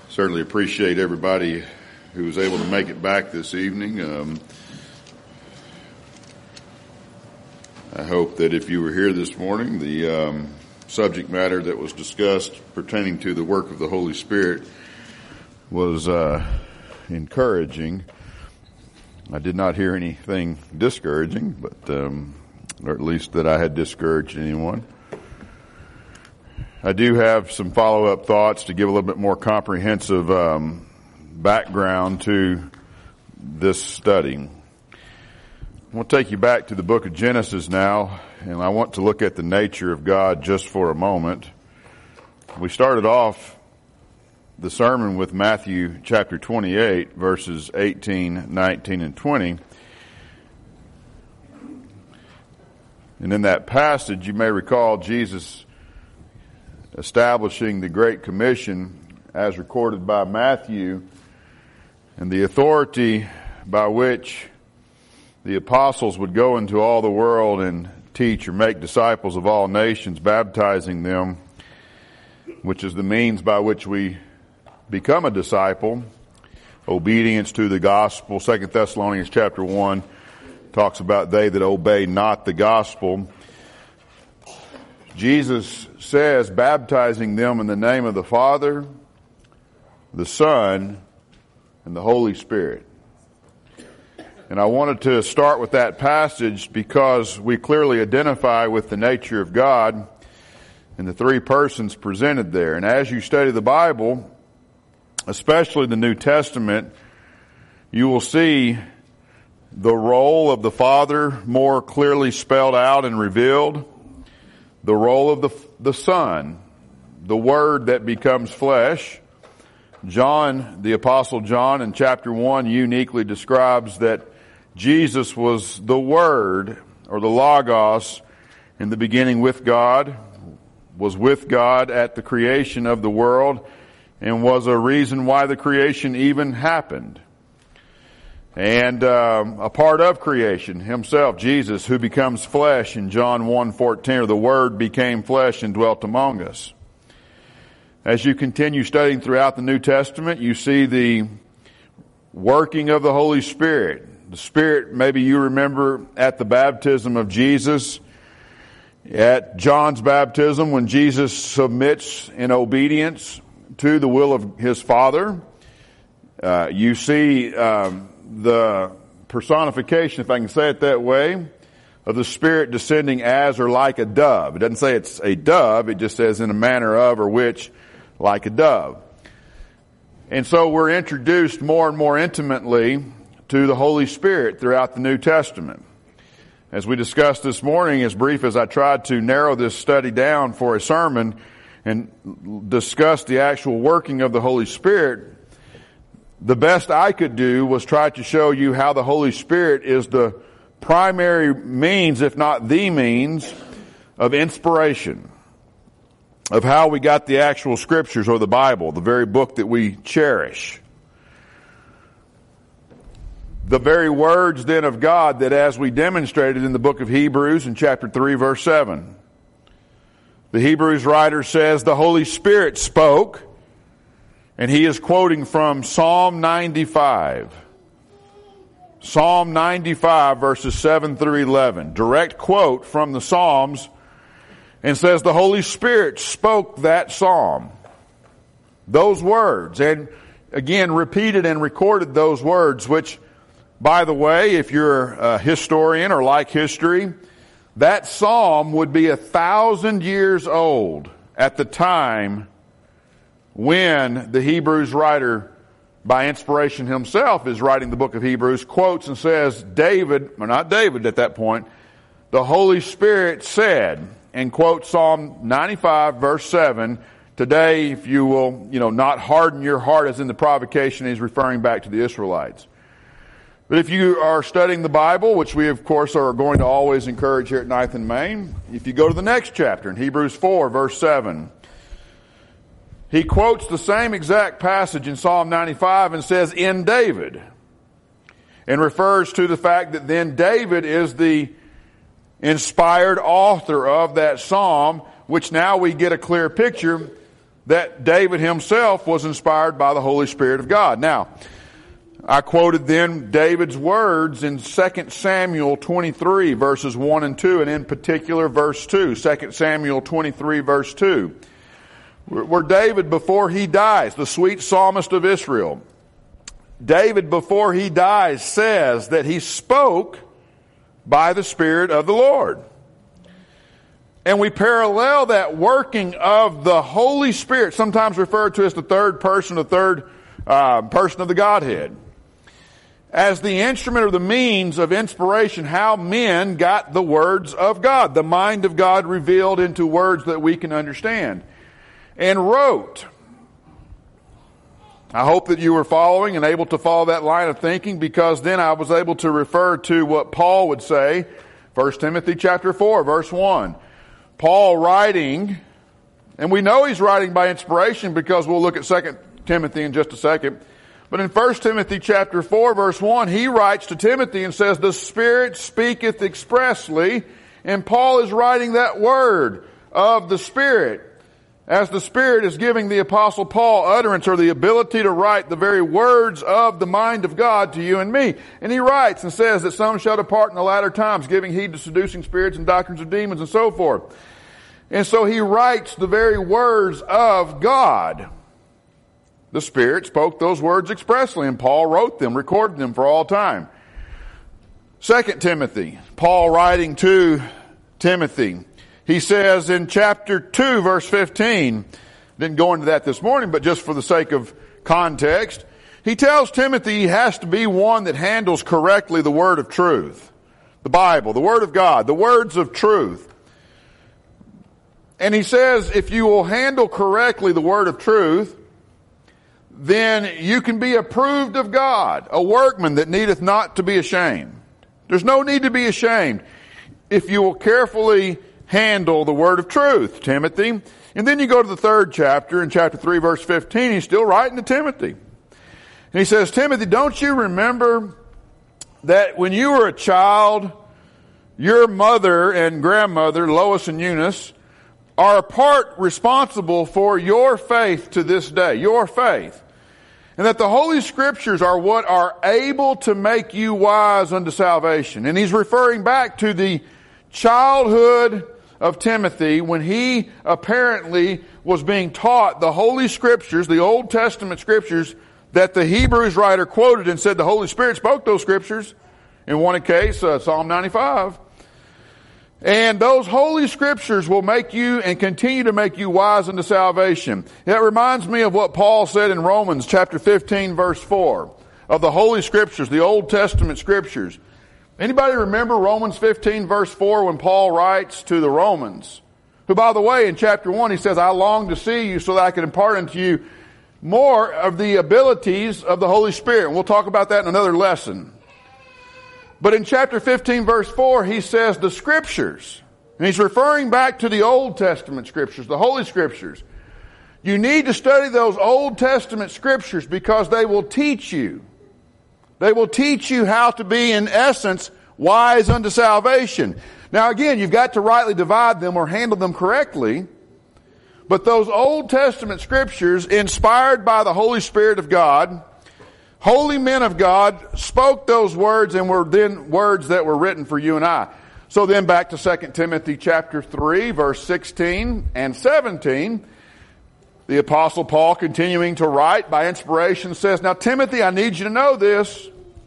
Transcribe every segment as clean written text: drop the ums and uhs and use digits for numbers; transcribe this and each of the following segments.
Certainly appreciate everybody who was able to make it back this evening. I hope that if you were here this morning, the subject matter that was discussed pertaining to the work of the Holy Spirit was encouraging. I did not hear anything discouraging, but or at least that I had discouraged anyone. I do have some follow-up thoughts to give a little bit more comprehensive background to this study. I'm going to take you back to the book of Genesis now, and I want to look at the nature of God just for a moment. We started off the sermon with Matthew chapter 28, verses 18, 19, and 20. And in that passage, you may recall Jesus establishing the Great Commission as recorded by Matthew and the authority by which the apostles would go into all the world and teach or make disciples of all nations, baptizing them, which is the means by which we become a disciple. Obedience to the gospel. 2 Thessalonians chapter 1 talks about they that obey not the gospel. Jesus says, baptizing them in the name of the Father, the Son, and the Holy Spirit. And I wanted to start with that passage because we clearly identify with the nature of God and the three persons presented there. And as you study the Bible, especially the New Testament, you will see the role of the Father more clearly spelled out and revealed. The role of the Son, the Word that becomes flesh. John, the Apostle John in chapter 1 uniquely describes that Jesus was the Word, or the Logos, in the beginning with God, was with God at the creation of the world, and was a reason why the creation even happened. And a part of creation himself, Jesus, who becomes flesh in John 1:14, or the Word became flesh and dwelt among us. As you continue studying throughout the New Testament, you see the working of the Holy Spirit. The Spirit, maybe you remember at the baptism of Jesus, at John's baptism, when Jesus submits in obedience to the will of his Father. You see the personification, if I can say it that way, of the Spirit descending as or like a dove. It doesn't say it's a dove, it just says in a manner of or which, like a dove. And so we're introduced more and more intimately to the Holy Spirit throughout the New Testament. As we discussed this morning, as brief as I tried to narrow this study down for a sermon and discuss the actual working of the Holy Spirit, the best I could do was try to show you how the Holy Spirit is the primary means, if not the means, of inspiration, of how we got the actual scriptures or the Bible, the very book that we cherish. The very words then of God that, as we demonstrated in the book of Hebrews in chapter 3 verse 7, the Hebrews writer says the Holy Spirit spoke. And he is quoting from Psalm 95. Psalm 95 verses 7 through 11. Direct quote from the Psalms, and says the Holy Spirit spoke that psalm. Those words. And again, repeated and recorded those words, which, by the way, if you're a historian or like history, that psalm would be 1,000 years old at the time when the Hebrews writer, by inspiration himself, is writing the book of Hebrews, quotes and says, David, or not David at that point, the Holy Spirit said, and quotes Psalm 95 verse 7, today if you will, not harden your heart as in the provocation, he's referring back to the Israelites. But if you are studying the Bible, which we of course are going to always encourage here at Ninth and Main, if you go to the next chapter in Hebrews 4 verse 7, he quotes the same exact passage in Psalm 95 and says, in David, and refers to the fact that then David is the inspired author of that psalm, which now we get a clear picture that David himself was inspired by the Holy Spirit of God. Now, I quoted then David's words in 2 Samuel 23, verses 1 and 2, and in particular verse 2, 2 Samuel 23, verse 2, where David, before he dies, the sweet psalmist of Israel, David, before he dies, says that he spoke by the Spirit of the Lord. And we parallel that working of the Holy Spirit, sometimes referred to as the third person of the Godhead, as the instrument or the means of inspiration, how men got the words of God, the mind of God revealed into words that we can understand, and wrote. I hope that you were following and able to follow that line of thinking, because then I was able to refer to what Paul would say, 1 Timothy chapter 4, verse 1. Paul writing, and we know he's writing by inspiration because we'll look at 2 Timothy in just a second. But in 1 Timothy chapter 4, verse 1, he writes to Timothy and says, the Spirit speaketh expressly, and Paul is writing that word of the Spirit, as the Spirit is giving the Apostle Paul utterance or the ability to write the very words of the mind of God to you and me. And he writes and says that some shall depart in the latter times, giving heed to seducing spirits and doctrines of demons and so forth. And so he writes the very words of God. The Spirit spoke those words expressly, and Paul wrote them, recorded them for all time. 2 Timothy, Paul writing to Timothy, he says in chapter 2, verse 15, didn't go into that this morning, but just for the sake of context, he tells Timothy he has to be one that handles correctly the word of truth. The Bible, the Word of God, the words of truth. And he says, if you will handle correctly the word of truth, then you can be approved of God, a workman that needeth not to be ashamed. There's no need to be ashamed if you will carefully handle the word of truth, Timothy. And then you go to the third chapter, in chapter 3, verse 15, he's still writing to Timothy. And he says, Timothy, don't you remember that when you were a child, your mother and grandmother, Lois and Eunice, are part responsible for your faith to this day, your faith. And that the Holy Scriptures are what are able to make you wise unto salvation. And he's referring back to the childhood of Timothy when he apparently was being taught the Holy Scriptures, the Old Testament Scriptures, that the Hebrews writer quoted and said the Holy Spirit spoke those Scriptures. In one case, Psalm 95. And those Holy Scriptures will make you and continue to make you wise unto salvation. That reminds me of what Paul said in Romans chapter 15 verse 4 of the Holy Scriptures, the Old Testament Scriptures. Anybody remember Romans 15 verse 4 when Paul writes to the Romans, who by the way in chapter 1 he says, I long to see you so that I can impart unto you more of the abilities of the Holy Spirit. And we'll talk about that in another lesson. But in chapter 15 verse 4, he says the Scriptures, and he's referring back to the Old Testament Scriptures, the Holy Scriptures. You need to study those Old Testament Scriptures because they will teach you. They will teach you how to be, in essence, wise unto salvation. Now again, you've got to rightly divide them or handle them correctly. But those Old Testament Scriptures, inspired by the Holy Spirit of God, holy men of God spoke those words and were then words that were written for you and I. So then back to 2 Timothy chapter 3, verse 16 and 17. The Apostle Paul, continuing to write by inspiration, says, Now Timothy, I need you to know this.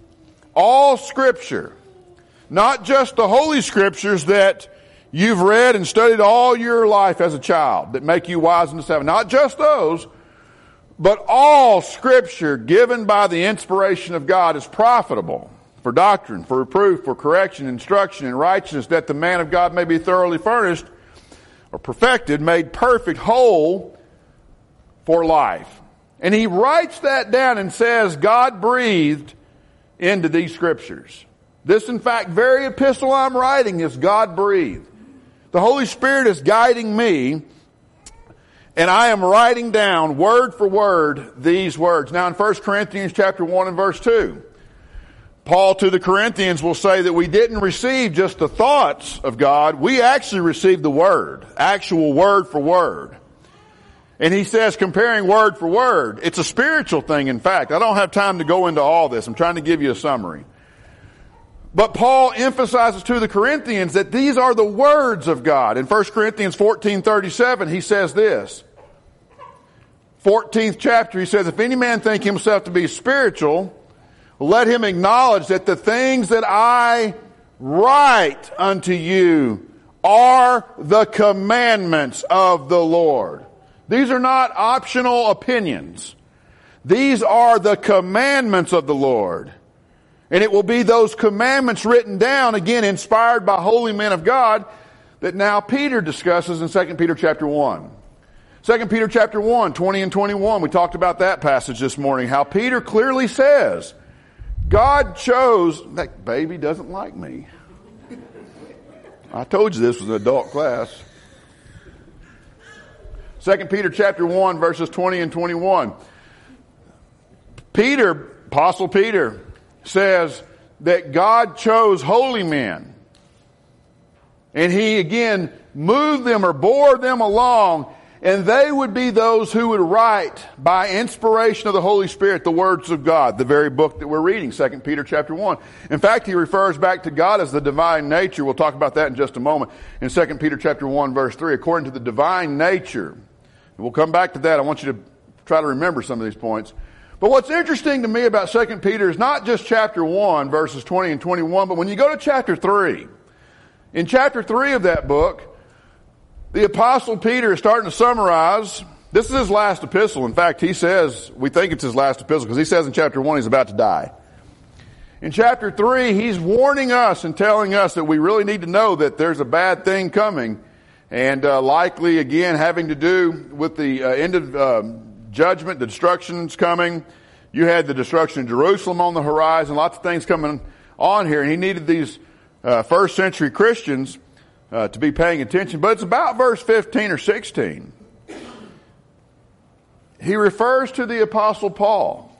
All Scripture, not just the Holy Scriptures that you've read and studied all your life as a child that make you wise unto salvation. Not just those, but all Scripture given by the inspiration of God is profitable for doctrine, for reproof, for correction, instruction, in righteousness, that the man of God may be thoroughly furnished or perfected, made perfect, whole for life. And he writes that down and says, God breathed into these Scriptures. This, in fact, very epistle I'm writing is God breathed. The Holy Spirit is guiding me, and I am writing down word for word these words. Now in 1 Corinthians chapter 1 and verse 2, Paul to the Corinthians will say that we didn't receive just the thoughts of God. We actually received the Word, actual word for word. And he says, comparing word for word, it's a spiritual thing, in fact. I don't have time to go into all this. I'm trying to give you a summary. But Paul emphasizes to the Corinthians that these are the words of God. In 1 Corinthians 14:37, he says this. 14th chapter, he says, if any man think himself to be spiritual, let him acknowledge that the things that I write unto you are the commandments of the Lord. These are not optional opinions. These are the commandments of the Lord. And it will be those commandments written down, again, inspired by holy men of God, that now Peter discusses in 2 Peter chapter 1. 2 Peter chapter 1, 20 and 21, we talked about that passage this morning, how Peter clearly says, God chose, that baby doesn't like me. I told you this was an adult class. 2 Peter chapter 1, verses 20 and 21. Peter, Apostle Peter, says that God chose holy men. And he again moved them or bore them along, and they would be those who would write by inspiration of the Holy Spirit the words of God, the very book that we're reading, 2 Peter chapter 1. In fact, he refers back to God as the divine nature. We'll talk about that in just a moment. In 2 Peter chapter 1, verse 3, according to the divine nature. We'll come back to that. I want you to try to remember some of these points. But what's interesting to me about 2 Peter is not just chapter 1, verses 20 and 21, but when you go to chapter 3, in chapter 3 of that book, the Apostle Peter is starting to summarize. This is his last epistle. In fact, he says, we think it's his last epistle, because he says in chapter 1 he's about to die. In chapter 3, he's warning us and telling us that we really need to know that there's a bad thing coming, and likely, again, having to do with the end of judgment, the destruction's coming. You had the destruction of Jerusalem on the horizon, lots of things coming on here, and he needed these first century Christians to be paying attention. But it's about verse 15 or 16. He refers to the Apostle Paul.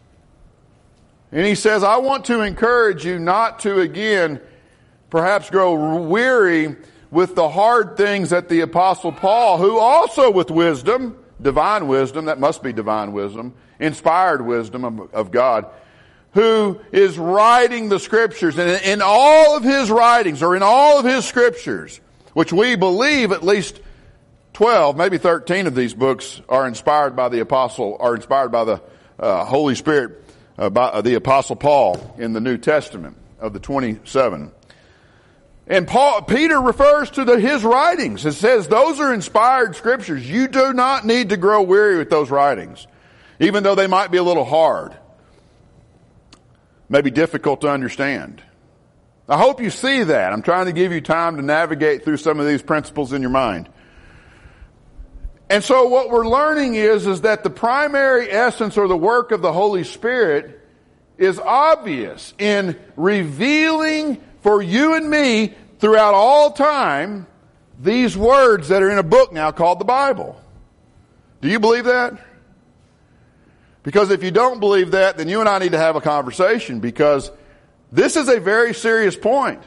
And he says, I want to encourage you not to, again, perhaps grow weary with the hard things that the Apostle Paul, who also with wisdom, divine wisdom, that must be divine wisdom, inspired wisdom of God, who is writing the Scriptures. And in all of his writings, or in all of his Scriptures, which we believe at least 12, maybe 13 of these books are inspired by the Apostle, are inspired by the Holy Spirit, by the Apostle Paul in the New Testament of the 27. And Peter refers to his writings. It says those are inspired Scriptures. You do not need to grow weary with those writings, even though they might be a little hard, maybe difficult to understand. I hope you see that. I'm trying to give you time to navigate through some of these principles in your mind. And so what we're learning is that the primary essence or the work of the Holy Spirit is obvious in revealing for you and me throughout all time these words that are in a book now called the Bible. Do you believe that? Because if you don't believe that, then you and I need to have a conversation, because this is a very serious point.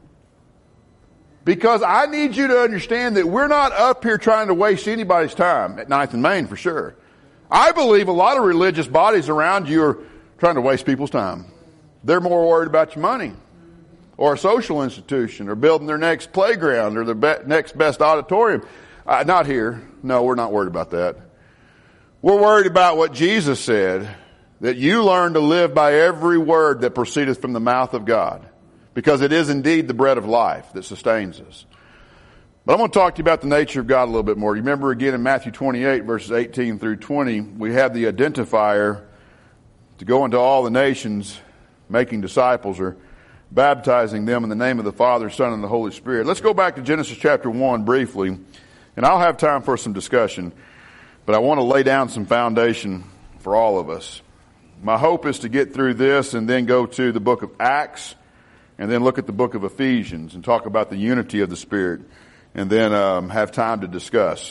Because I need you to understand that we're not up here trying to waste anybody's time at 9th and Main, for sure. I believe a lot of religious bodies around you are trying to waste people's time. They're more worried about your money, or a social institution, or building their next playground, or their next best auditorium. Not here. No, we're not worried about that. We're worried about what Jesus said, that you learn to live by every word that proceedeth from the mouth of God, because it is indeed the bread of life that sustains us. But I'm going to talk to you about the nature of God a little bit more. You remember again in Matthew 28, verses 18 through 20, we have the identifier to go into all the nations, making disciples, or baptizing them in the name of the Father, Son, and the Holy Spirit. Let's go back to Genesis chapter 1 briefly, and I'll have time for some discussion, but I want to lay down some foundation for all of us. My hope is to get through this and then go to the book of Acts, and then look at the book of Ephesians and talk about the unity of the Spirit, and then have time to discuss.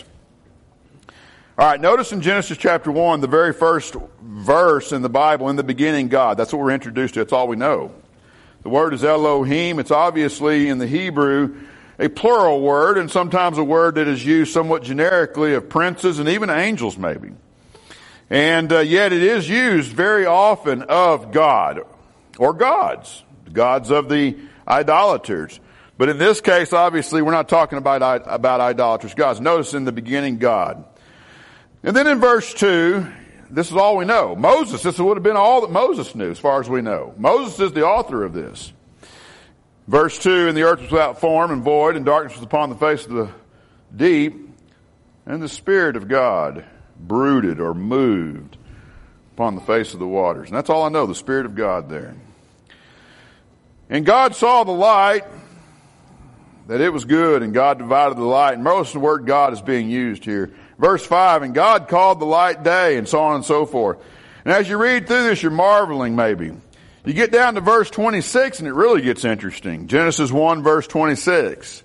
All right, notice in Genesis chapter 1, the very first verse in the Bible, in the beginning God. That's what we're introduced to. That's all we know. The word is Elohim. It's obviously in the Hebrew a plural word, and sometimes a word that is used somewhat generically of princes and even angels maybe. And yet it is used very often of God or gods of the idolaters. But in this case, obviously, we're not talking about idolatrous gods. Notice in the beginning, God. And then in verse 2, this is all we know. Moses, this would have been all that Moses knew as far as we know. Moses is the author of this. Verse 2, and the earth was without form and void, and darkness was upon the face of the deep, and the Spirit of God brooded or moved upon the face of the waters. And that's all I know, the Spirit of God there. And God saw the light, that it was good, and God divided the light. And most of the word God is being used here. Verse 5, and God called the light day, and so on and so forth. And as you read through this, you're marveling maybe. You get down to verse 26 and it really gets interesting. Genesis 1 verse 26.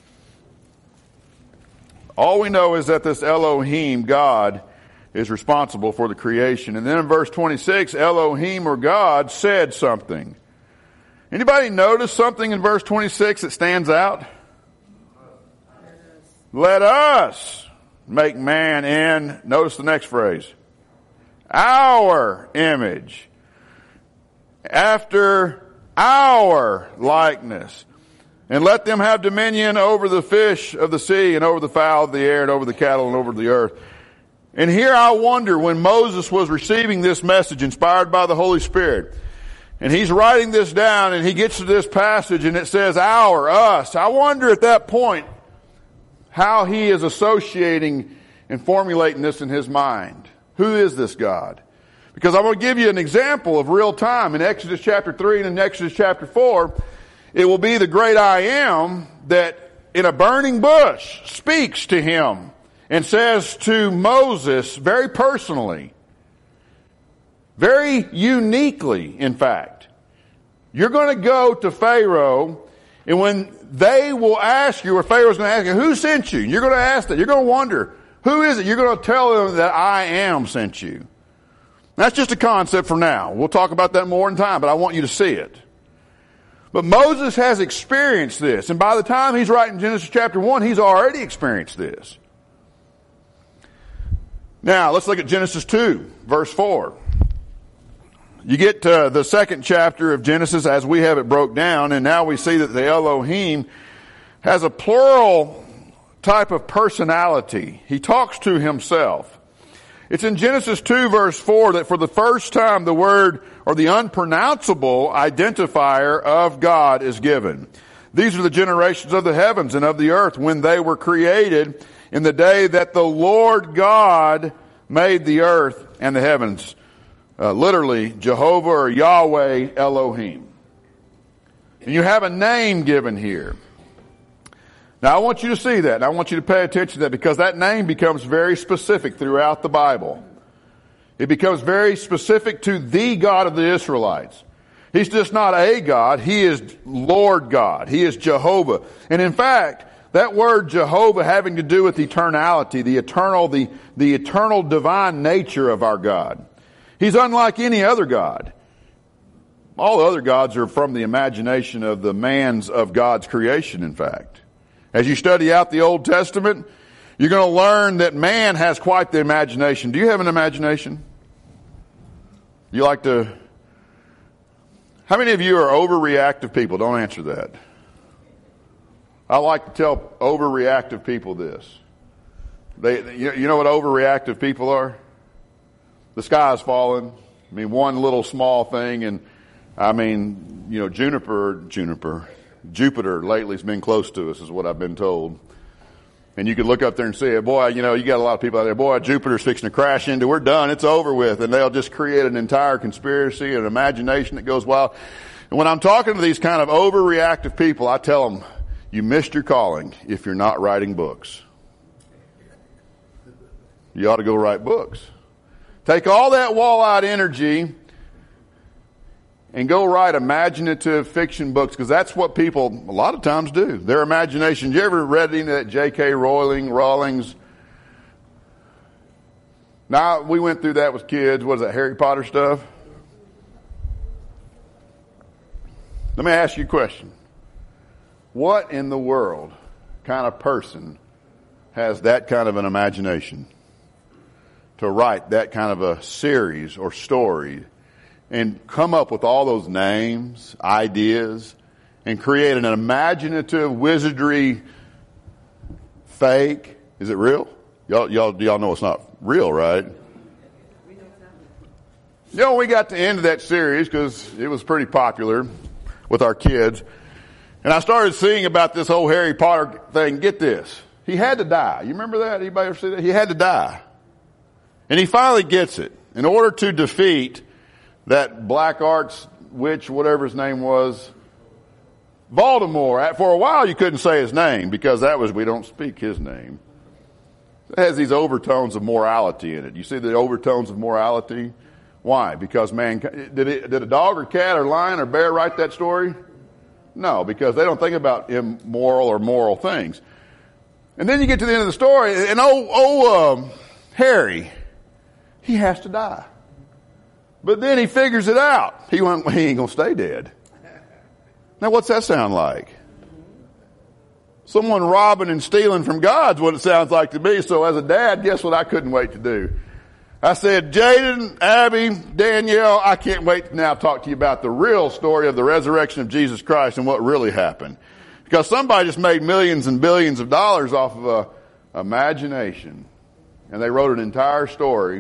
All we know is that this Elohim, God, is responsible for the creation. And then in verse 26, Elohim or God said something. Anybody notice something in verse 26 that stands out? Let us make man in, notice the next phrase, our image, after our likeness, and let them have dominion over the fish of the sea and over the fowl of the air and over the cattle and over the earth. And here I wonder, when Moses was receiving this message inspired by the Holy Spirit, and he's writing this down and he gets to this passage and it says our, us. I wonder at that point how he is associating and formulating this in his mind. Who is this God? Because I'm going to give you an example of real time. In Exodus chapter 3 and in Exodus chapter 4, it will be the great I am that in a burning bush speaks to him and says to Moses very personally, very uniquely, in fact, you're going to go to Pharaoh, and when they will ask you, or Pharaoh's going to ask you, who sent you? You're going to ask that. You're going to wonder, who is it? You're going to tell them that I am sent you. That's just a concept for now. We'll talk about that more in time, but I want you to see it. But Moses has experienced this, and by the time he's writing Genesis chapter 1, he's already experienced this. Now, let's look at Genesis 2, verse 4. You get to the second chapter of Genesis as we have it broke down, and now we see that the Elohim has a plural type of personality. He talks to himself. It's in Genesis 2 verse 4 that for the first time the word or the unpronounceable identifier of God is given. These are the generations of the heavens and of the earth when they were created in the day that the Lord God made the earth and the heavens. Literally, Jehovah or Yahweh Elohim. And you have a name given here. Now I want you to see that, and I want you to pay attention to that, because that name becomes very specific throughout the Bible. It becomes very specific to the God of the Israelites. He's just not a God, He is Lord God. He is Jehovah. And in fact, that word Jehovah having to do with eternality, the eternal divine nature of our God. He's unlike any other God. All the other gods are from the imagination of the man's of God's creation, in fact. As you study out the Old Testament, you're going to learn that man has quite the imagination. Do you have an imagination? You like to... How many of you are overreactive people? Don't answer that. I like to tell overreactive people this. You know what overreactive people are? The sky is falling. I mean, one little small thing, and I mean, you know, Jupiter lately has been close to us, is what I've been told. And you could look up there and say, boy, you know, you got a lot of people out there, boy, Jupiter's fixing to crash into, we're done, it's over with. And they'll just create an entire conspiracy, an imagination that goes wild. And when I'm talking to these kind of overreactive people, I tell them, you missed your calling if you're not writing books. You ought to go write books. Take all that wall-eyed energy and go write imaginative fiction books, because that's what people a lot of times do. Their imagination. You ever read any of that J.K. Rowling's? Now, we went through that with kids. What is that, Harry Potter stuff? Let me ask you a question. What in the world kind of person has that kind of an imagination to write that kind of a series or story and come up with all those names, ideas, and create an imaginative wizardry fake. Is it real? Y'all know it's not real, right? You know, we got to the end of that series because it was pretty popular with our kids. And I started seeing about this whole Harry Potter thing. Get this. He had to die. You remember that? Anybody ever see that? He had to die. And he finally gets it. In order to defeat that black arts witch, whatever his name was, Voldemort. For a while you couldn't say his name because we don't speak his name. It has these overtones of morality in it. You see the overtones of morality? Why? Because did a dog or cat or lion or bear write that story? No, because they don't think about immoral or moral things. And then you get to the end of the story, and Harry, he has to die. But then he figures it out. He ain't gonna stay dead. Now what's that sound like? Someone robbing and stealing from God's what it sounds like to me. So as a dad, guess what I couldn't wait to do? I said, Jaden, Abby, Danielle, I can't wait to now talk to you about the real story of the resurrection of Jesus Christ and what really happened. Because somebody just made millions and billions of dollars off of imagination. And they wrote an entire story.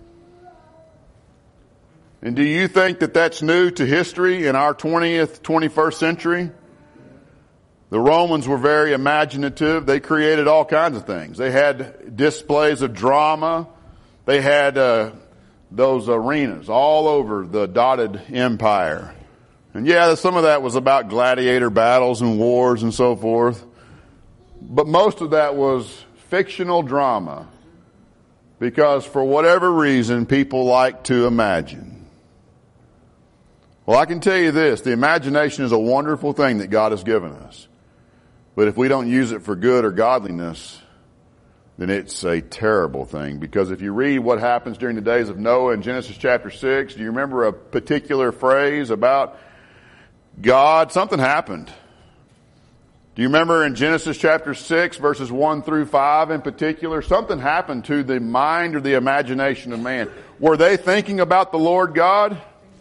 And do you think that that's new to history in our 20th, 21st century? The Romans were very imaginative. They created all kinds of things. They had displays of drama. They had those arenas all over the dotted empire. And yeah, some of that was about gladiator battles and wars and so forth. But most of that was fictional drama. Because for whatever reason, people like to imagine. Well, I can tell you this. The imagination is a wonderful thing that God has given us. But if we don't use it for good or godliness, then it's a terrible thing. Because if you read what happens during the days of Noah in Genesis chapter 6, do you remember a particular phrase about God? Something happened. Do you remember in Genesis chapter 6 verses 1 through 5 in particular? Something happened to the mind or the imagination of man. Were they thinking about the Lord God?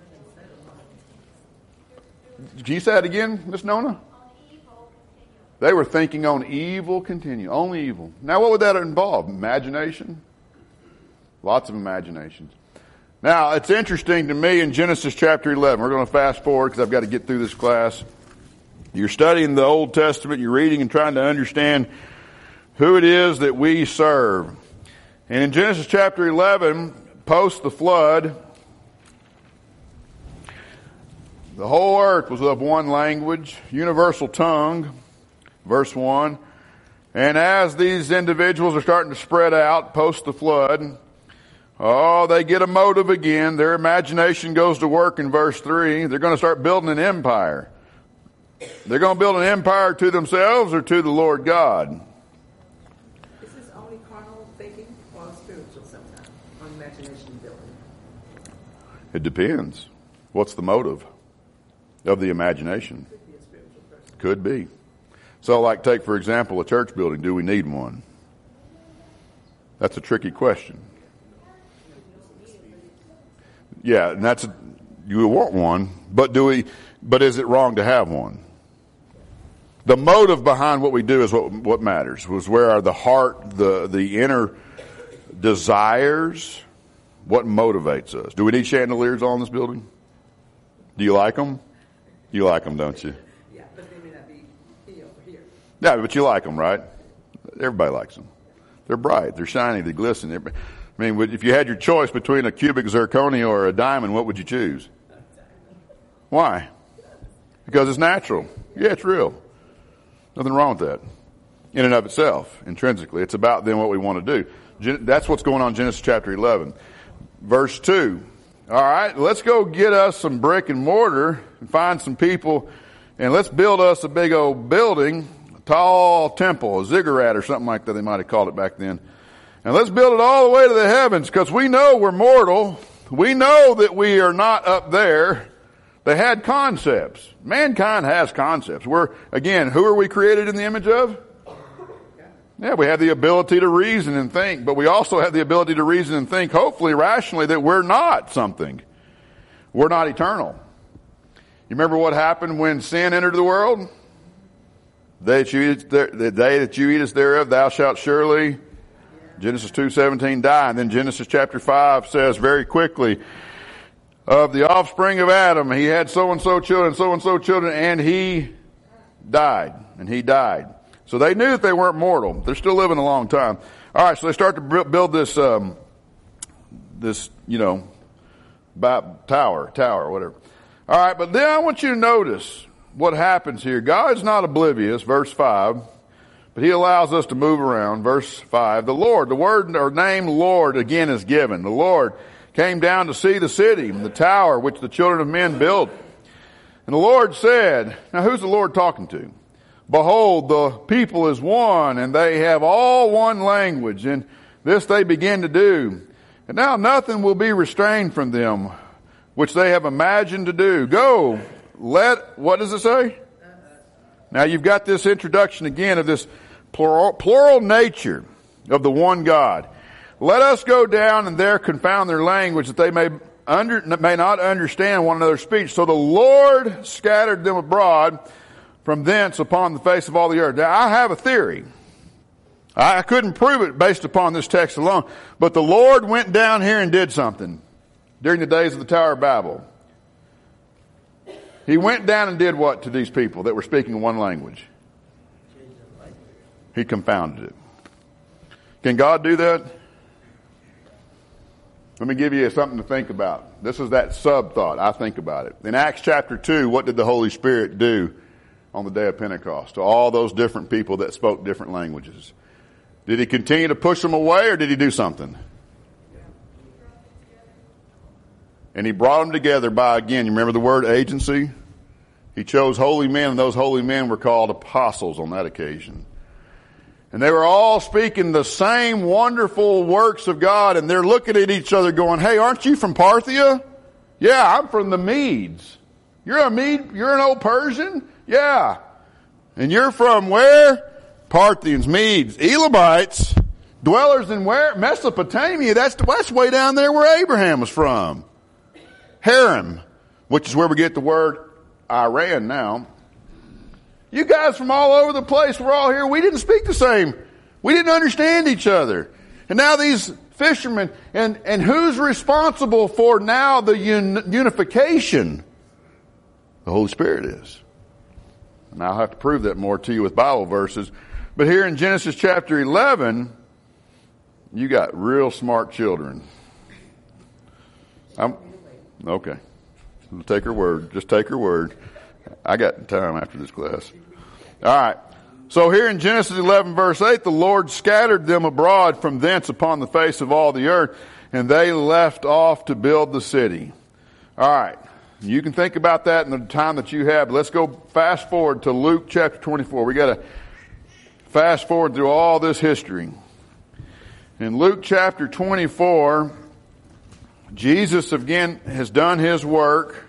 Can you say that again, Miss Nona? They were thinking on evil continue. Only evil. Now what would that involve? Imagination? Lots of imaginations. Now it's interesting to me in Genesis chapter 11. We're going to fast forward because I've got to get through this class. You're studying the Old Testament. You're reading and trying to understand who it is that we serve. And in Genesis chapter 11, post the flood, the whole earth was of one language, universal tongue. Verse 1, and as these individuals are starting to spread out post the flood, they get a motive again. Their imagination goes to work in verse 3. They're going to start building an empire. They're going to build an empire to themselves or to the Lord God. Is this only carnal thinking or spiritual sometimes on imagination building? It depends. What's the motive of the imagination? Could be a spiritual person. Could be. So like take, for example, a church building. Do we need one? That's a tricky question. Yeah, and you want one, but is it wrong to have one? The motive behind what we do is what matters. Was where are the heart, the inner desires, what motivates us? Do we need chandeliers on this building? Do you like them? You like them, don't you? Yeah, but they may not be here. Yeah, but you like them, right? Everybody likes them. They're bright, they're shiny, they glisten. I mean, if you had your choice between a cubic zirconia or a diamond, what would you choose? Why? Because it's natural. Yeah, it's real. Nothing wrong with that. In and of itself, intrinsically. It's about then what we want to do. That's what's going on in Genesis chapter 11. Verse 2. All right, let's go get us some brick and mortar and find some people, and let's build us a big old building, a tall temple, a ziggurat or something like that they might have called it back then. And let's build it all the way to the heavens, because we know we're mortal. We know that we are not up there. They had concepts. Mankind has concepts. Again, who are we created in the image of? Yeah, we have the ability to reason and think, but we also have the ability to reason and think, hopefully rationally, that we're not something. We're not eternal. You remember what happened when sin entered the world? The day that you eatest thereof, thou shalt surely, Genesis 2:17, die. And then Genesis chapter 5 says very quickly, of the offspring of Adam, he had so-and-so children, and he died. And he died. So they knew that they weren't mortal. They're still living a long time. All right, so they start to build this, tower, whatever. All right, but then I want you to notice what happens here. God's not oblivious, verse 5, but he allows us to move around. Verse 5, the Lord, the word or name Lord again is given. The Lord came down to see the city, the tower which the children of men built. And the Lord said, now who's the Lord talking to? Behold, the people is one, and they have all one language, and this they begin to do. And now nothing will be restrained from them, which they have imagined to do. Go, what does it say? Now you've got this introduction again of this plural nature of the one God. Let us go down and there confound their language, that they may not understand one another's speech. So the Lord scattered them abroad from thence upon the face of all the earth. Now, I have a theory. I couldn't prove it based upon this text alone, but the Lord went down here and did something during the days of the Tower of Babel. He went down and did what to these people that were speaking one language? He confounded it. Can God do that? Let me give you something to think about. This is that sub-thought. I think about it. In Acts chapter 2, what did the Holy Spirit do on the day of Pentecost to all those different people that spoke different languages? Did he continue to push them away, or did he do something? And he brought them together by, again, you remember the word agency? He chose holy men, and those holy men were called apostles on that occasion. And they were all speaking the same wonderful works of God, and they're looking at each other going, hey, aren't you from Parthia? Yeah, I'm from the Medes. You're a Mede? You're an old Persian? Yeah. And you're from where? Parthians, Medes, Elamites, dwellers in where? Mesopotamia. That's way down there where Abraham was from. Haran, which is where we get the word Iran now. You guys from all over the place, we're all here. We didn't speak the same. We didn't understand each other. And now these fishermen, and who's responsible for now the unification? The Holy Spirit is. And I'll have to prove that more to you with Bible verses. But here in Genesis chapter 11, you got real smart children. Okay. Take her word. Just take her word. I got time after this class. All right. So here in Genesis 11 verse 8, the Lord scattered them abroad from thence upon the face of all the earth, and they left off to build the city. All right. You can think about that in the time that you have. Let's go fast forward to Luke chapter 24. We got to fast forward through all this history. In Luke chapter 24, Jesus again has done his work.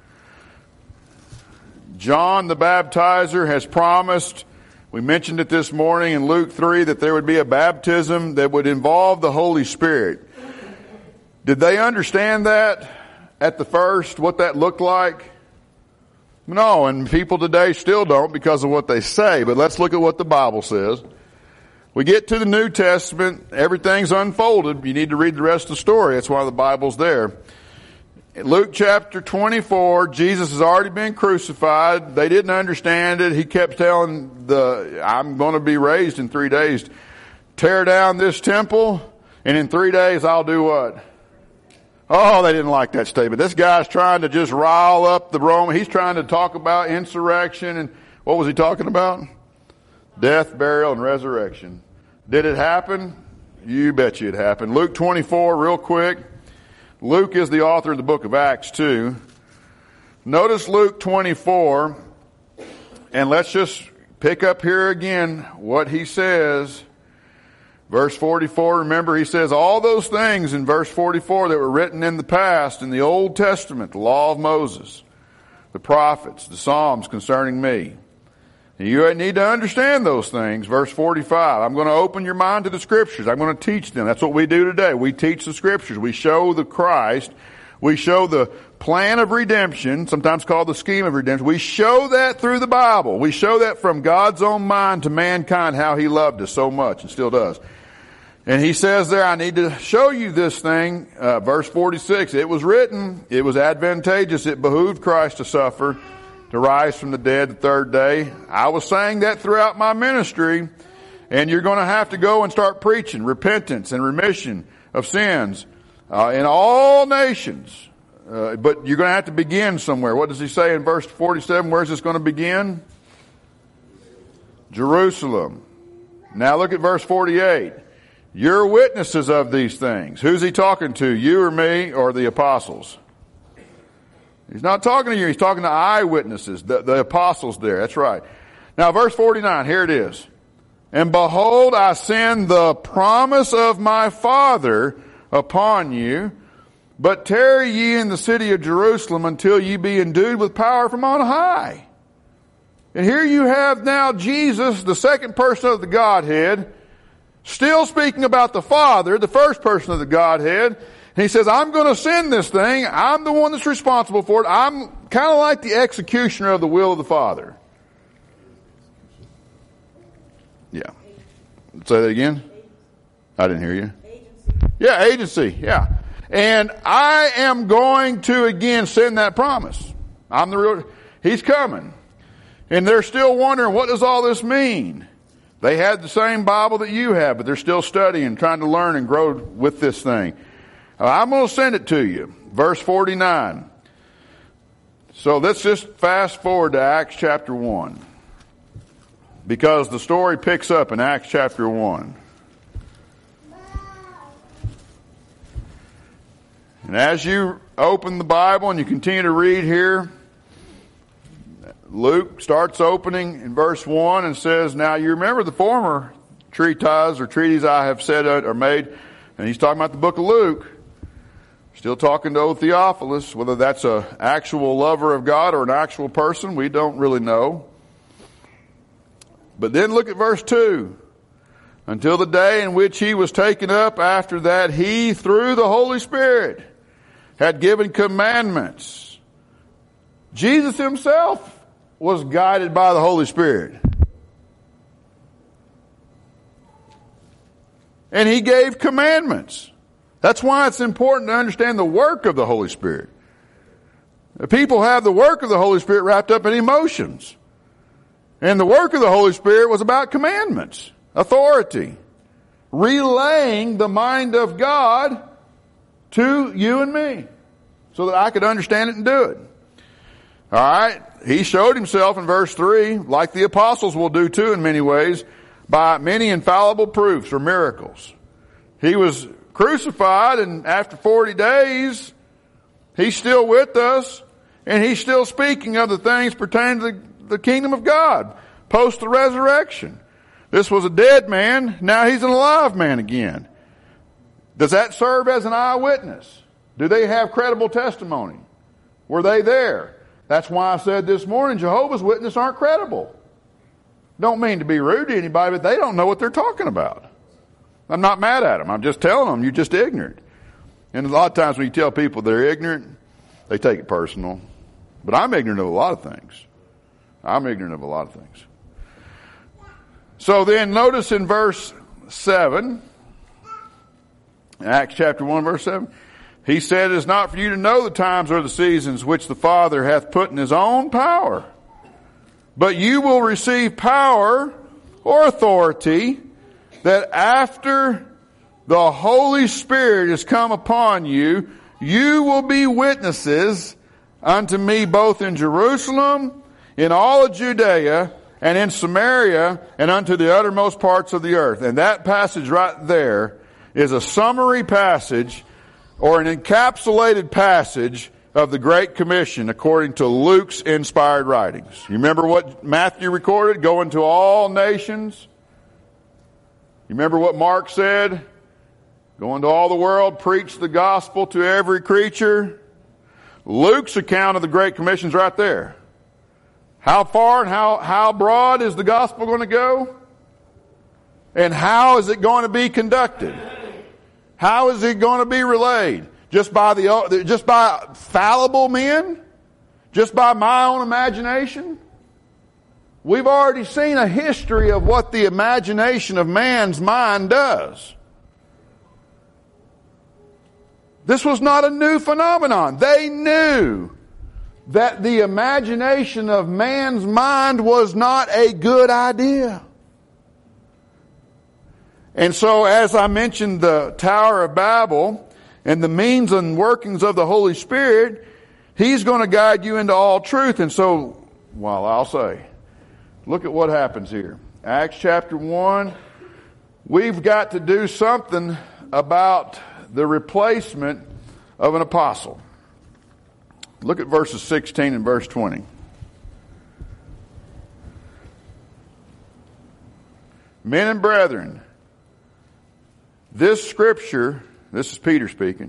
John the baptizer has promised, we mentioned it this morning in Luke 3, that there would be a baptism that would involve the Holy Spirit. Did they understand that at the first, what that looked like? No, and people today still don't because of what they say, but let's look at what the Bible says. We get to the New Testament, everything's unfolded. You need to read the rest of the story. That's why the Bible's there. In Luke chapter 24, Jesus has already been crucified. They didn't understand it. He kept telling I'm going to be raised in 3 days. Tear down this temple, and in 3 days I'll do what? Oh, they didn't like that statement. This guy's trying to just rile up the Roman. He's trying to talk about insurrection, and what was he talking about? Death, burial, and resurrection. Did it happen? You bet you it happened. Luke 24, real quick. Luke is the author of the book of Acts too. Notice Luke 24, and let's just pick up here again what he says. Verse 44, remember he says all those things in verse 44 that were written in the past in the Old Testament, the law of Moses, the prophets, the Psalms concerning me. You need to understand those things. Verse 45, I'm going to open your mind to the Scriptures. I'm going to teach them. That's what we do today. We teach the Scriptures. We show the Christ. We show the plan of redemption, sometimes called the scheme of redemption. We show that through the Bible. We show that from God's own mind to mankind, how He loved us so much and still does. And He says there, I need to show you this thing. Verse 46, it was written, it was advantageous, it behooved Christ to suffer, to rise from the dead the third day. I was saying that throughout my ministry, and you're going to have to go and start preaching repentance and remission of sins in all nations. But you're going to have to begin somewhere. What does he say in verse 47? Where's this going to begin? Jerusalem. Now look at verse 48. You're witnesses of these things. Who's he talking to? You or me or the apostles? He's not talking to you. He's talking to eyewitnesses, the apostles there. That's right. Now, verse 49, here it is. And behold, I send the promise of my Father upon you, but tarry ye in the city of Jerusalem until ye be endued with power from on high. And here you have now Jesus, the second person of the Godhead, still speaking about the Father, the first person of the Godhead. He says, I'm going to send this thing. I'm the one that's responsible for it. I'm kind of like the executioner of the will of the Father. Yeah. Say that again? I didn't hear you. Yeah, agency. Yeah. And I am going to again send that promise. He's coming. And they're still wondering, what does all this mean? They had the same Bible that you have, but they're still studying, trying to learn and grow with this thing. I'm going to send it to you. Verse 49. So let's just fast forward to Acts chapter 1. Because the story picks up in Acts chapter 1. And as you open the Bible and you continue to read here, Luke starts opening in verse 1 and says, now you remember the former treatise I have said or made, and he's talking about the book of Luke. Still talking to old Theophilus, whether that's an actual lover of God or an actual person, we don't really know. But then look at verse 2. Until the day in which he was taken up, after that he, through the Holy Spirit, had given commandments. Jesus himself was guided by the Holy Spirit. And he gave commandments. That's why it's important to understand the work of the Holy Spirit. People have the work of the Holy Spirit wrapped up in emotions. And the work of the Holy Spirit was about commandments, authority, relaying the mind of God to you and me so that I could understand it and do it. All right. He showed himself in verse 3, like the apostles will do too in many ways, by many infallible proofs or miracles. He was crucified, and after 40 days, he's still with us, and he's still speaking of the things pertaining to the kingdom of God, post the resurrection. This was a dead man, now he's an alive man again. Does that serve as an eyewitness? Do they have credible testimony? Were they there? That's why I said this morning, Jehovah's Witnesses aren't credible. Don't mean to be rude to anybody, but they don't know what they're talking about. I'm not mad at them. I'm just telling them you're just ignorant. And a lot of times when you tell people they're ignorant, they take it personal. But I'm ignorant of a lot of things. So then notice in verse 7, Acts chapter 1 verse 7, he said, it is not for you to know the times or the seasons which the Father hath put in his own power, but you will receive power or authority that after the Holy Spirit has come upon you, you will be witnesses unto me both in Jerusalem, in all of Judea, and in Samaria, and unto the uttermost parts of the earth. And that passage right there is a summary passage or an encapsulated passage of the Great Commission according to Luke's inspired writings. You remember what Matthew recorded? Go into all nations. You remember what Mark said? Go into all the world, preach the gospel to every creature. Luke's account of the Great Commission is right there. How far and how broad is the gospel going to go? And how is it going to be conducted? How is it going to be relayed? Just by fallible men? Just by my own imagination? We've already seen a history of what the imagination of man's mind does. This was not a new phenomenon. They knew that the imagination of man's mind was not a good idea. And so, as I mentioned, the Tower of Babel and the means and workings of the Holy Spirit, He's going to guide you into all truth. And so, well, I'll say, look at what happens here. Acts chapter 1, we've got to do something about the replacement of an apostle. Look at verses 16 and verse 20. Men and brethren, this scripture, this is Peter speaking,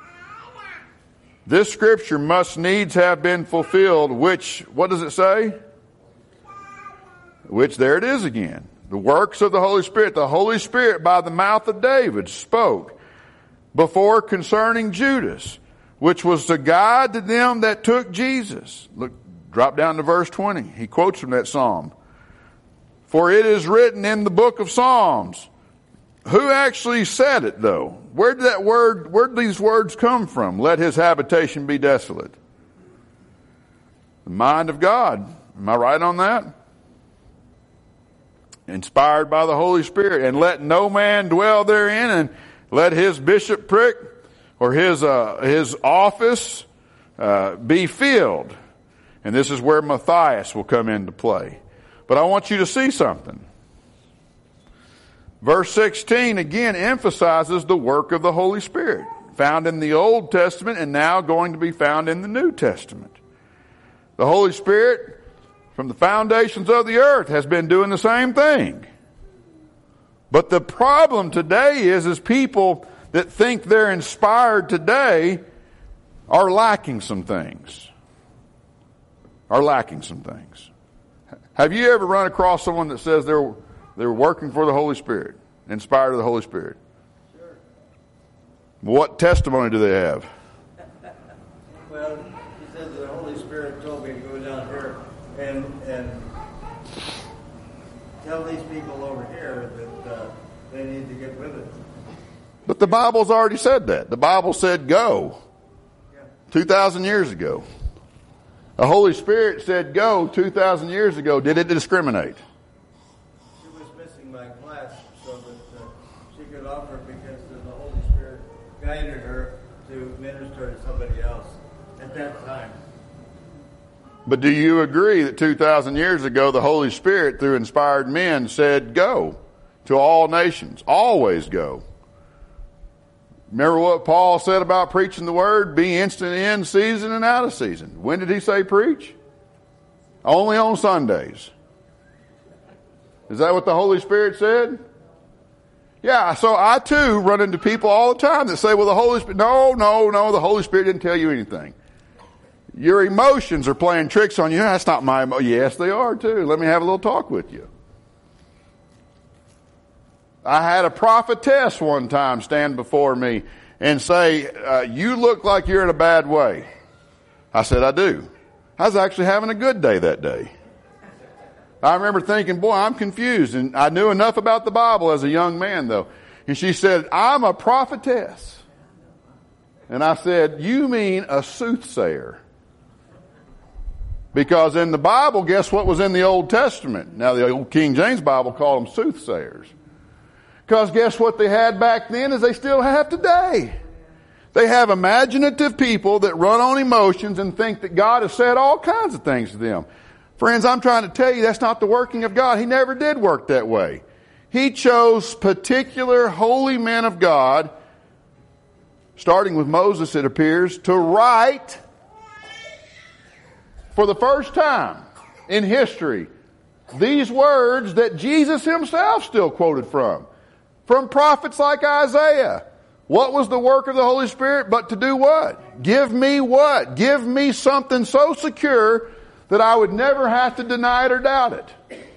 this scripture must needs have been fulfilled, which, what does it say? Which, there it is again. The works of the Holy Spirit. The Holy Spirit by the mouth of David spoke before concerning Judas, which was to guide to them that took Jesus. Look, drop down to verse 20. He quotes from that psalm. For it is written in the book of Psalms. Who actually said it, though? Where did these words come from? Let his habitation be desolate. The mind of God. Am I right on that? Inspired by the Holy Spirit. And let no man dwell therein, and let his bishopric or his office be filled. And this is where Matthias will come into play. But I want you to see something. Verse 16 again emphasizes the work of the Holy Spirit, found in the Old Testament and now going to be found in the New Testament. The Holy Spirit, from the foundations of the earth, has been doing the same thing. But the problem today is people that think they're inspired today are lacking some things. Have you ever run across someone that says they're working for the Holy Spirit, inspired of the Holy Spirit? Sure. What testimony do they have? Well, he says the Holy Spirit told me to go down here and tell these people over here that they need to get with it. But the Bible's already said that. The Bible said go. Yeah. 2,000 years ago. The Holy Spirit said go 2,000 years ago. Did it discriminate? She was missing my class so that she could offer because the Holy Spirit guided her to minister to somebody else at that time. But do you agree that 2,000 years ago the Holy Spirit, through inspired men, said go to all nations? Always go. Remember what Paul said about preaching the word? Be instant in season and out of season. When did he say preach? Only on Sundays. Is that what the Holy Spirit said? Yeah, so I too run into people all the time that say, well, the Holy Spirit, no, the Holy Spirit didn't tell you anything. Your emotions are playing tricks on you. That's not my emotion. Yes, they are too. Let me have a little talk with you. I had a prophetess one time stand before me and say, you look like you're in a bad way. I said, I do. I was actually having a good day that day. I remember thinking, boy, I'm confused. And I knew enough about the Bible as a young man, though. And she said, I'm a prophetess. And I said, you mean a soothsayer. Because in the Bible, guess what was in the Old Testament? Now, the old King James Bible called them soothsayers. Because guess what they had back then is they still have today. They have imaginative people that run on emotions and think that God has said all kinds of things to them. Friends, I'm trying to tell you that's not the working of God. He never did work that way. He chose particular holy men of God, starting with Moses, it appears, to write for the first time in history these words that Jesus himself still quoted from prophets like Isaiah. What was the work of the Holy Spirit but to do what? Give me what? Give me something so secure that I would never have to deny it or doubt it.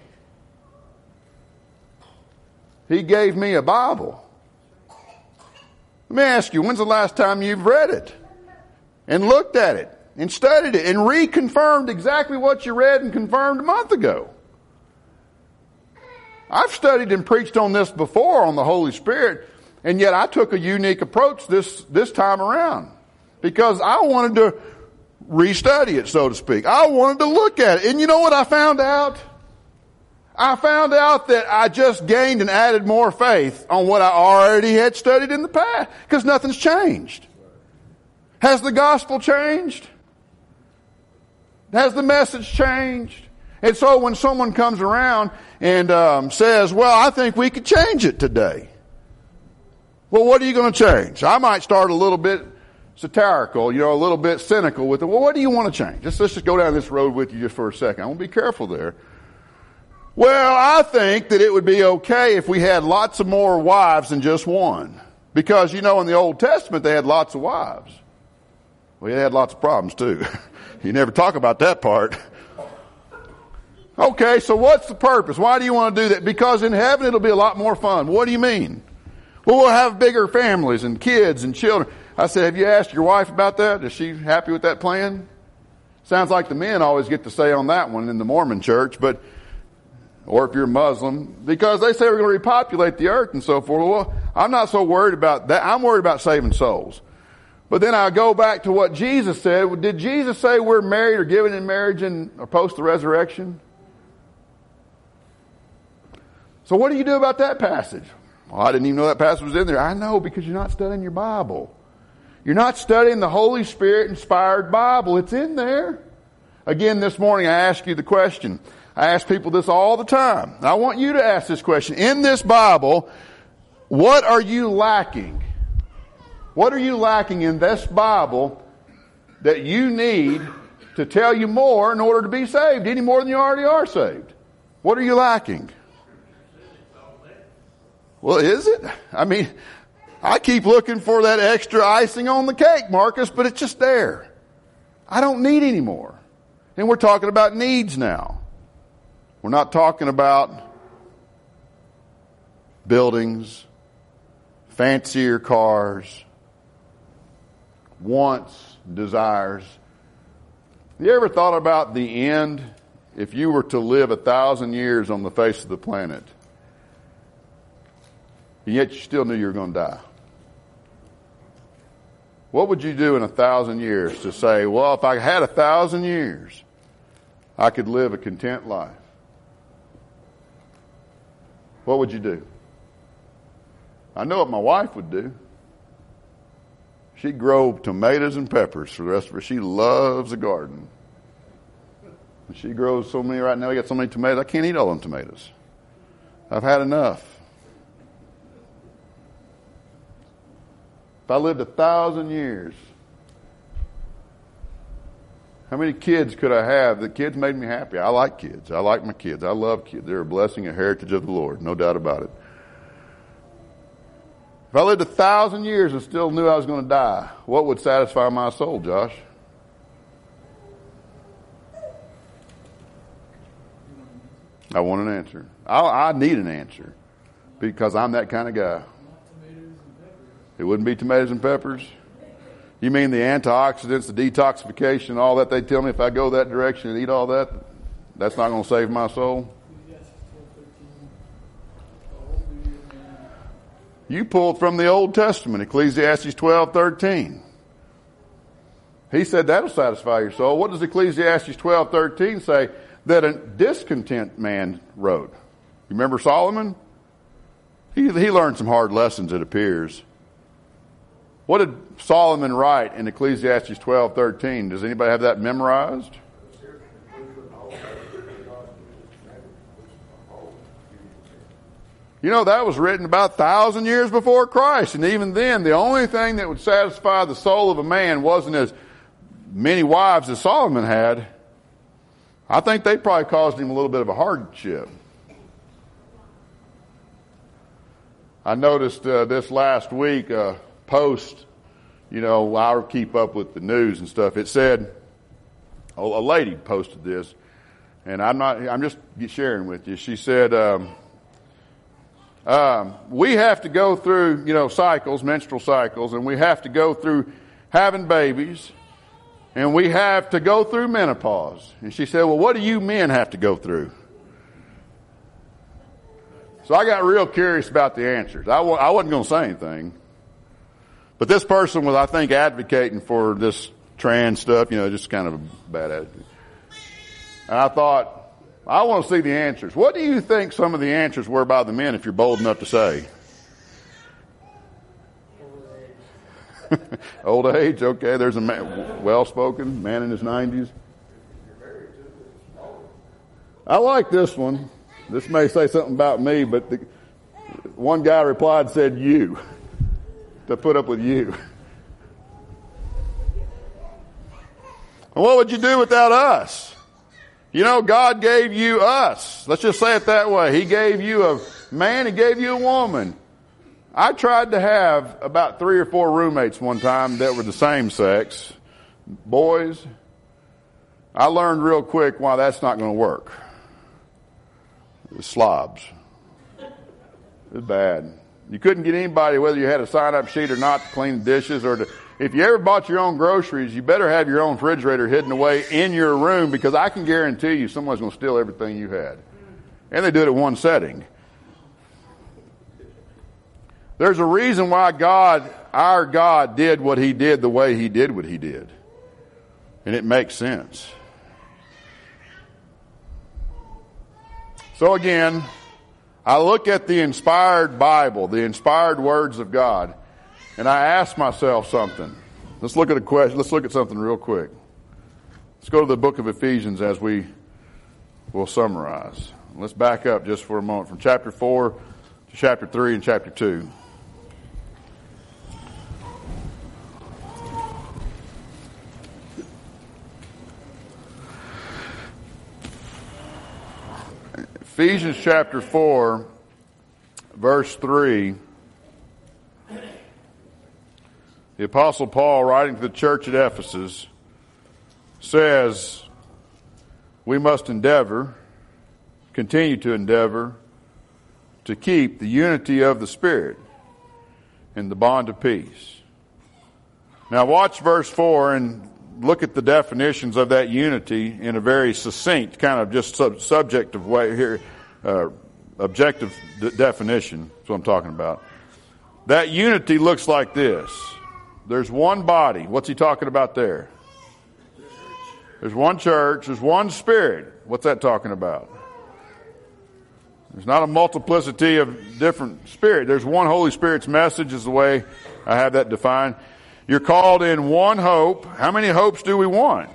He gave me a Bible. Let me ask you, when's the last time you've read it and looked at it and studied it and reconfirmed exactly what you read and confirmed a month ago? I've studied and preached on this before, on the Holy Spirit, and yet I took a unique approach this time around because I wanted to restudy it, so to speak. I wanted to look at it. And you know what I found out? I found out that I just gained and added more faith on what I already had studied in the past because nothing's changed. Has the gospel changed? Has the message changed? And so when someone comes around and says, well, I think we could change it today. Well, what are you going to change? I might start a little bit satirical, a little bit cynical with it. Well, what do you want to change? Let's just go down this road with you just for a second. I want to be careful there. Well, I think that it would be okay if we had lots of more wives than just one. Because, in the Old Testament, they had lots of wives. Well, they had lots of problems, too. You never talk about that part. Okay, so what's the purpose? Why do you want to do that? Because in heaven, it'll be a lot more fun. What do you mean? Well, we'll have bigger families and kids and children. I said, have you asked your wife about that? Is she happy with that plan? Sounds like the men always get to say on that one in the Mormon church, or if you're Muslim, because they say we're going to repopulate the earth and so forth. Well, I'm not so worried about that. I'm worried about saving souls. But then I go back to what Jesus said. Did Jesus say we're married or given in marriage or post the resurrection? So what do you do about that passage? Well, I didn't even know that passage was in there. I know, because you're not studying your Bible. You're not studying the Holy Spirit inspired Bible. It's in there. Again, this morning I asked you the question. I ask people this all the time. I want you to ask this question. In this Bible, what are you lacking? What are you lacking in this Bible that you need to tell you more in order to be saved, any more than you already are saved? What are you lacking? Well, is it? I keep looking for that extra icing on the cake, Marcus, but it's just there. I don't need any more. And we're talking about needs now. We're not talking about buildings, fancier cars, wants, desires. You ever thought about the end if you were to live 1,000 years on the face of the planet, and yet you still knew you were going to die? What would you do in 1,000 years to say, well, if I had 1,000 years, I could live a content life? What would you do? I know what my wife would do. She'd grow tomatoes and peppers for the rest of her. She loves a garden. She grows so many right now. We got so many tomatoes. I can't eat all them tomatoes. I've had enough. If I lived 1,000 years, how many kids could I have? The kids made me happy. I like kids. I like my kids. I love kids. They're a blessing, a heritage of the Lord. No doubt about it. If I lived 1,000 years and still knew I was going to die, what would satisfy my soul, Josh? I want an answer. I need an answer because I'm that kind of guy. It wouldn't be tomatoes and peppers? You mean the antioxidants, the detoxification, all that they tell me if I go that direction and eat all that, that's not going to save my soul? You pulled from the Old Testament, Ecclesiastes 12:13. He said that'll satisfy your soul. What does Ecclesiastes 12:13 say that a discontent man wrote? You remember Solomon? He learned some hard lessons, it appears. What did Solomon write in Ecclesiastes 12:13? Does anybody have that memorized? That was written about 1,000 years before Christ. And even then, the only thing that would satisfy the soul of a man wasn't as many wives as Solomon had. I think they probably caused him a little bit of a hardship. I noticed this last week a post, I keep up with the news and stuff. It said, a lady posted this, and I'm just sharing with you. She said, we have to go through, cycles, menstrual cycles, and we have to go through having babies, and we have to go through menopause. And she said, well, what do you men have to go through? So I got real curious about the answers. I wasn't going to say anything. But this person was, I think, advocating for this trans stuff, just kind of a bad attitude. And I thought, I want to see the answers. What do you think some of the answers were by the men, if you're bold enough to say? Old age, okay. There's a man, well-spoken man in his 90s. I like this one. This may say something about me, but one guy replied, said you, to put up with you. And what would you do without us? God gave you us. Let's just say it that way. He gave you a man, He gave you a woman. I tried to have about 3 or 4 roommates one time that were the same sex, boys. I learned real quick why that's not going to work. It was slobs. It was bad. You couldn't get anybody, whether you had a sign-up sheet or not, to clean the dishes or to... If you ever bought your own groceries, you better have your own refrigerator hidden away in your room, because I can guarantee you someone's going to steal everything you had. And they do it in one setting. There's a reason why our God did what He did the way He did what He did. And it makes sense. So again, I look at the inspired Bible, the inspired words of God, and I ask myself something. Let's look at a question. Let's look at something real quick. Let's go to the book of Ephesians as we will summarize. Let's back up just for a moment from chapter 4 to chapter 3 and chapter 2. Ephesians chapter 4, verse 3. The Apostle Paul, writing to the church at Ephesus, says, we must continue to endeavor, to keep the unity of the Spirit in the bond of peace. Now watch verse 4 and look at the definitions of that unity in a very succinct, kind of just subjective way here, objective definition. That's what I'm talking about. That unity looks like this. There's one body. What's he talking about there? There's one church. There's one Spirit. What's that talking about? There's not a multiplicity of different Spirit. There's one Holy Spirit's message is the way I have that defined. You're called in one hope. How many hopes do we want?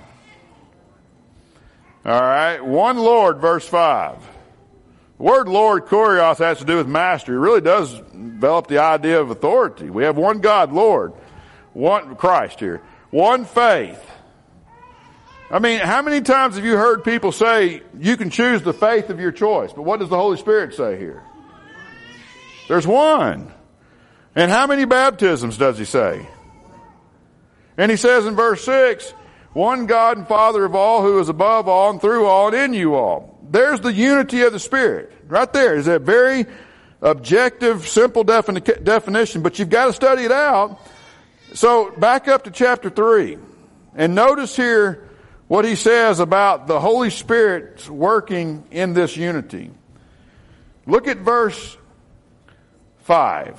All right. One Lord, verse 5. The word Lord, kurios, has to do with master. It really does develop the idea of authority. We have one God, Lord. One Christ here. One faith. I mean, how many times have you heard people say you can choose the faith of your choice? But what does the Holy Spirit say here? There's one. And how many baptisms does he say? And he says in verse 6, one God and Father of all, who is above all and through all and in you all. There's the unity of the Spirit. Right there is a very objective, simple definition, but you've got to study it out. So back up to chapter 3 and notice here what he says about the Holy Spirit working in this unity. Look at verse 5.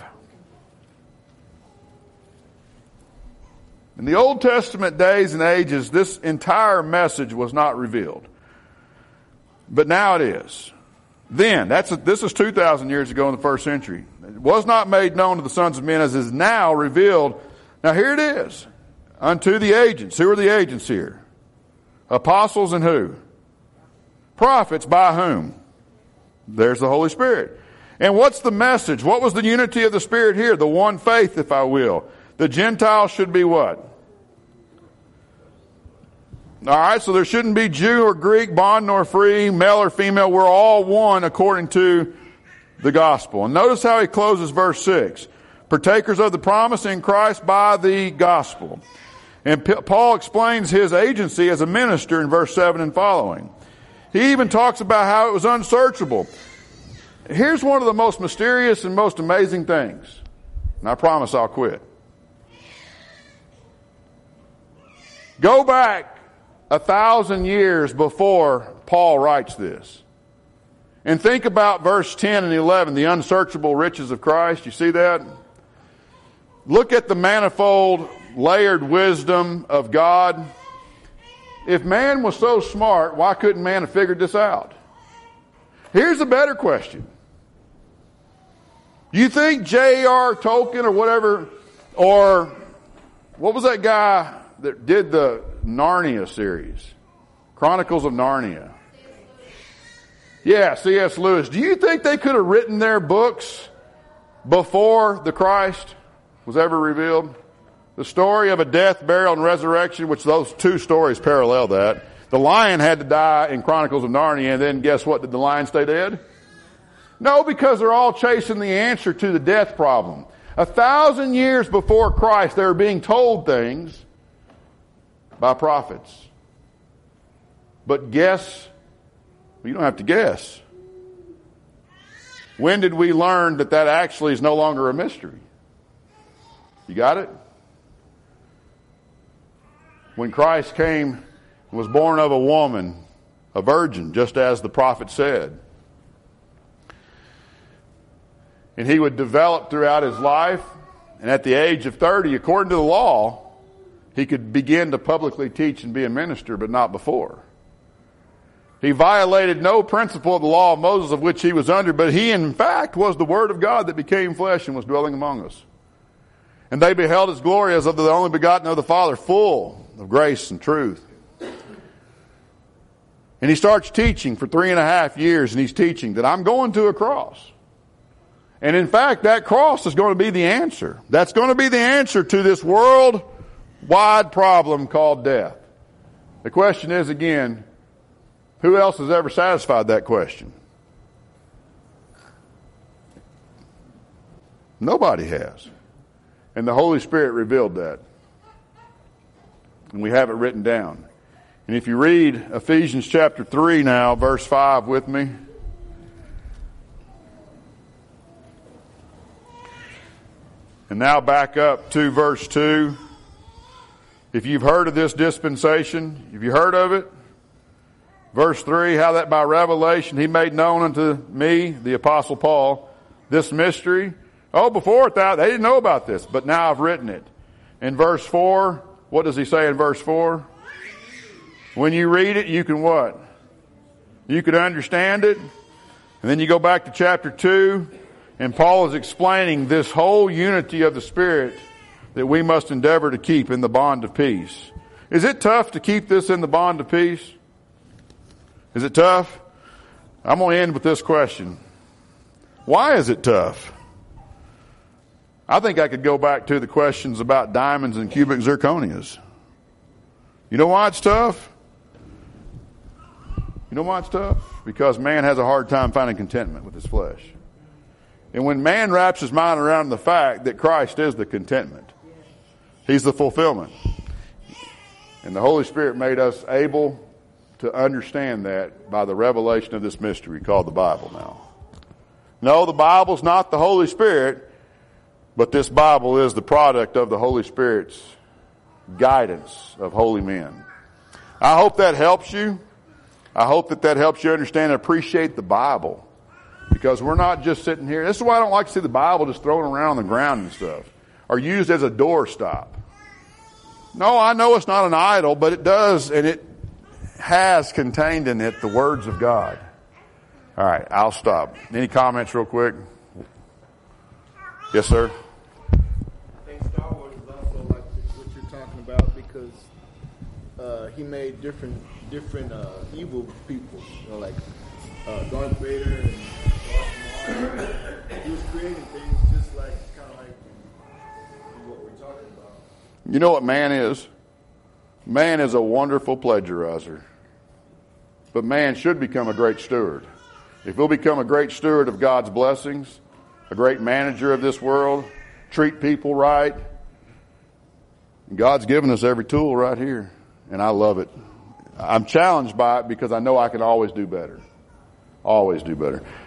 In the Old Testament days and ages, this entire message was not revealed. But now it is. Then, this is 2,000 years ago in the first century. It was not made known to the sons of men as is now revealed. Now here it is. Unto the agents. Who are the agents here? Apostles and who? Prophets, by whom? There's the Holy Spirit. And what's the message? What was the unity of the Spirit here? The one faith, if I will. The Gentiles should be what? All right, so there shouldn't be Jew or Greek, bond nor free, male or female. We're all one according to the gospel. And notice how he closes verse 6. Partakers of the promise in Christ by the gospel. And Paul explains his agency as a minister in verse 7 and following. He even talks about how it was unsearchable. Here's one of the most mysterious and most amazing things. And I promise I'll quit. Go back 1,000 years before Paul writes this. And think about verse 10 and 11, the unsearchable riches of Christ. You see that? Look at the manifold, layered wisdom of God. If man was so smart, why couldn't man have figured this out? Here's a better question. You think J.R. Tolkien or whatever, or what was that guy that did the Narnia series? Chronicles of Narnia. Yeah, C.S. Lewis. Do you think they could have written their books before the Christ was ever revealed? The story of a death, burial, and resurrection, which those two stories parallel that. The lion had to die in Chronicles of Narnia, and then guess what? Did the lion stay dead? No, because they're all chasing the answer to the death problem. 1,000 years before Christ, they were being told things by prophets. But guess, well, you don't have to guess. When did we learn that that actually is no longer a mystery? You got it? When Christ came and was born of a woman, a virgin, just as the prophet said. And he would develop throughout his life, and at the age of 30, according to the law, he could begin to publicly teach and be a minister, but not before. He violated no principle of the law of Moses of which he was under, but he in fact was the Word of God that became flesh and was dwelling among us. And they beheld his glory as of the only begotten of the Father, full of grace and truth. And he starts teaching for 3.5 years, and he's teaching that I'm going to a cross. And in fact, that cross is going to be the answer. That's going to be the answer to this worldwide problem called death. The question is again, who else has ever satisfied that question? Nobody has. And the Holy Spirit revealed that. And we have it written down. And if you read Ephesians chapter 3 now, verse 5 with me. And now back up to verse 2. If you've heard of this dispensation, have you heard of it? Verse 3, how that by revelation he made known unto me, the Apostle Paul, this mystery. Oh, before that, they didn't know about this, but now I've written it. In verse 4, what does he say in verse 4? When you read it, you can what? You can understand it. And then you go back to chapter 2, and Paul is explaining this whole unity of the Spirit that we must endeavor to keep in the bond of peace. Is it tough to keep this in the bond of peace? Is it tough? I'm going to end with this question. Why is it tough? I think I could go back to the questions about diamonds and cubic zirconias. You know why it's tough? You know why it's tough? Because man has a hard time finding contentment with his flesh. And when man wraps his mind around the fact that Christ is the contentment, he's the fulfillment. And the Holy Spirit made us able to understand that by the revelation of this mystery called the Bible now. No, the Bible's not the Holy Spirit, but this Bible is the product of the Holy Spirit's guidance of holy men. I hope that helps you. I hope that helps you understand and appreciate the Bible. Because we're not just sitting here. This is why I don't like to see the Bible just thrown around on the ground and stuff. Or used as a doorstop. No, I know it's not an idol, but it does, and it has contained in it the words of God. All right, I'll stop. Any comments real quick? Yes, sir? I think Star Wars is also like what you're talking about because he made different evil people, you know, like Darth Vader and Darth Maul. He was creating things just like kind of like what we're talking about. You know what man is? Man is a wonderful plagiarizer. But man should become a great steward. If we'll become a great steward of God's blessings, a great manager of this world, treat people right, God's given us every tool right here, and I love it. I'm challenged by it because I know I can always do better. Always do better.